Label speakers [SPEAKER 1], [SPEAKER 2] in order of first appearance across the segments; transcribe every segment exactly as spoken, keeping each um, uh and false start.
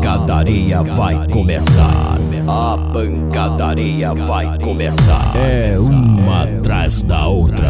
[SPEAKER 1] pancadaria vai começar. A pancadaria vai começar. É uma atrás da outra.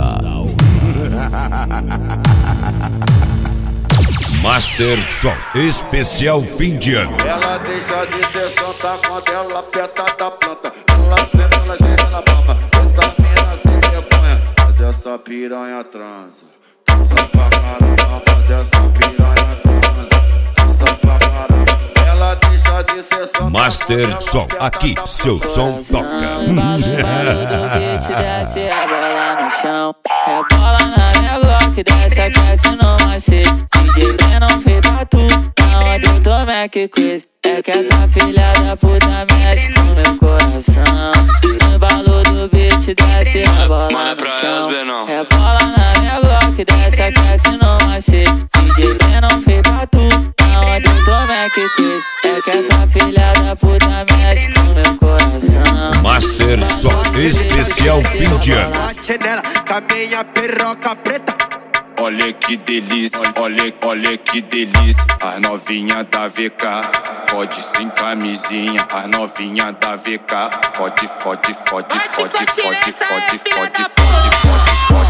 [SPEAKER 2] Master Som especial fim de ano.
[SPEAKER 3] Ela deixa de ser santa quando ela aperta da planta. Ela senta, ela chega na palma. Essa mina se reponha, mas essa piranha transa. Transa pra caramba, mas essa piranha transa. Transa pra caramba. Ela deixa de ser santa.
[SPEAKER 2] Master Som, aqui seu som toca.
[SPEAKER 4] Desce a bola no chão, rebola na minha Glock, desce, aquece no macete. D J não fez pra tu, na onda eu tô Mac Quiz. É que essa filha da puta mexe com meu coração. No embalo do beat, desce a bola no chão, rebola na minha Glock, desce, aquece no macete. D J não fez pra tu, na onda eu tô Mac Quiz. É que essa filha da puta mexe com meu coração.
[SPEAKER 2] Master Som especial fim de ano.
[SPEAKER 5] Nela, com a minha perroca preta.
[SPEAKER 6] Olha que delícia, olha, olha que delícia. As novinha da V K, fode sem camisinha. As novinha da V K, fode, fode, fode, fode, fode, fode, fode, fode, fode, fode, fode,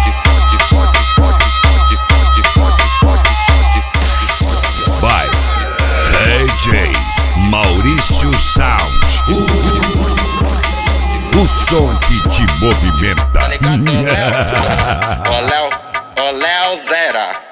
[SPEAKER 2] By D J Maurício Sound. O som que te movimenta.
[SPEAKER 7] Ô Léo, ô Léo Zera.